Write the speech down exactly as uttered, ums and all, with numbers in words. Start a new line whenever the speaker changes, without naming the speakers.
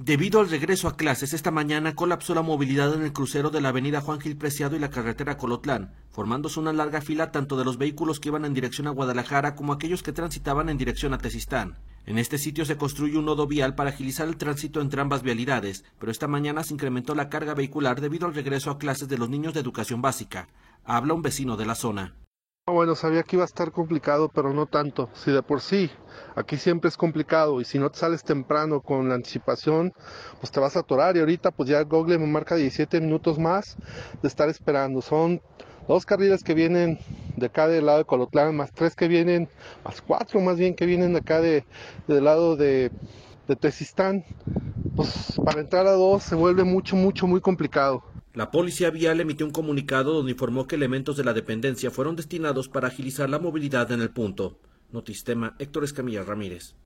Debido al regreso a clases, esta mañana colapsó la movilidad en el crucero de la avenida Juan Gil Preciado y la carretera Colotlán, formándose una larga fila tanto de los vehículos que iban en dirección a Guadalajara como aquellos que transitaban en dirección a Tezistán. En este sitio se construye un nodo vial para agilizar el tránsito entre ambas vialidades, pero esta mañana se incrementó la carga vehicular debido al regreso a clases de los niños de educación básica. Habla un vecino de la zona.
Bueno, sabía que iba a estar complicado, pero no tanto. Si de por sí aquí siempre es complicado y si no te sales temprano con la anticipación, pues te vas a atorar. Y ahorita pues ya Google me marca diecisiete minutos más de estar esperando. Son dos carriles que vienen de acá del lado de Colotlán, más tres que vienen, más cuatro más bien que vienen de acá de, del lado de, de Tezistán. Pues para entrar a dos se vuelve mucho, mucho, muy complicado.
La policía vial emitió un comunicado donde informó que elementos de la dependencia fueron destinados para agilizar la movilidad en el punto. Notistema, Héctor Escamilla Ramírez.